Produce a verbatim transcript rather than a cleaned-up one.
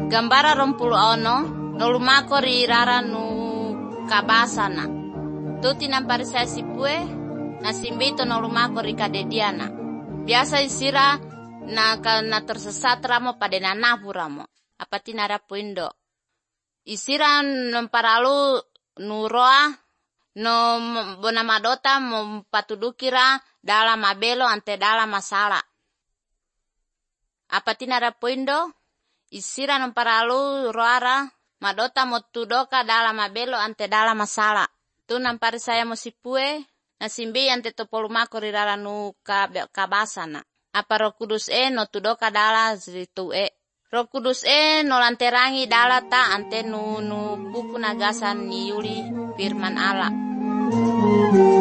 Gambara rompulu ono nolumako ri rara nu kabasana. Tuti nampari saya sipue na simbito nolumako ri kadediana. Biasa isira na na tersesat ramo pada nanapu ramo. Apati narapu indo. Isira namparalu nuroa no bona madota mempatudukira dalam abelo ante dalam masalah. Apati narapu indo. Isira namparalu roara madota motudoka dalam abelo ante dalam masalah. Tu nampari saya mosipue nasimbi ante topolumako rirara nu kabasana. Apa Roh Kudus e no tudoka dala zritu e. Roh Kudus e no lanterangi dala ta ante nu nu buku nagasan ni yuli firman Allah.